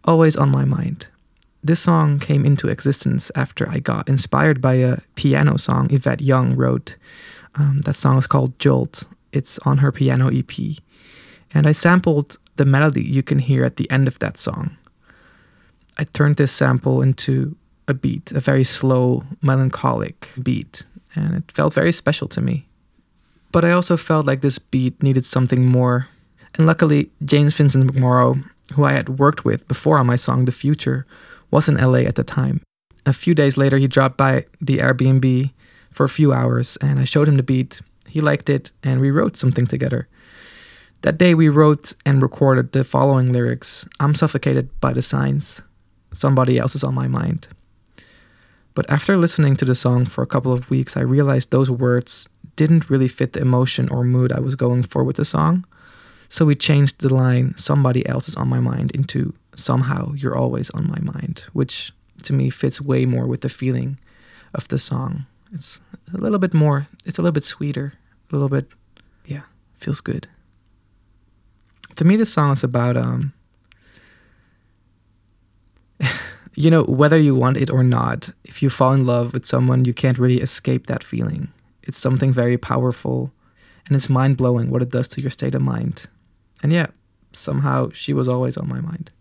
Always on My Mind. This song came into existence after I got inspired by a piano song Yvette Young wrote. That song is called Jolt. It's on her piano EP. And I sampled the melody you can hear at the end of that song. I turned this sample into a beat, a very slow, melancholic beat, and it felt very special to me. But I also felt like this beat needed something more. And luckily, James Vincent McMorrow, who I had worked with before on my song The Future, was in LA at the time. A few days later, he dropped by the Airbnb for a few hours, and I showed him the beat. He liked it, and we wrote something together. That day, we wrote and recorded the following lyrics: I'm suffocated by the signs. Somebody else is on my mind. But after listening to the song for a couple of weeks, I realized those words didn't really fit the emotion or mood I was going for with the song. So we changed the line, somebody else is on my mind, into somehow you're always on my mind, which to me fits way more with the feeling of the song. It's a little bit more, it's a little bit sweeter, a little bit, feels good. To me, this song is about, whether you want it or not, if you fall in love with someone, you can't really escape that feeling. It's something very powerful, and it's mind-blowing what it does to your state of mind. And somehow she was always on my mind.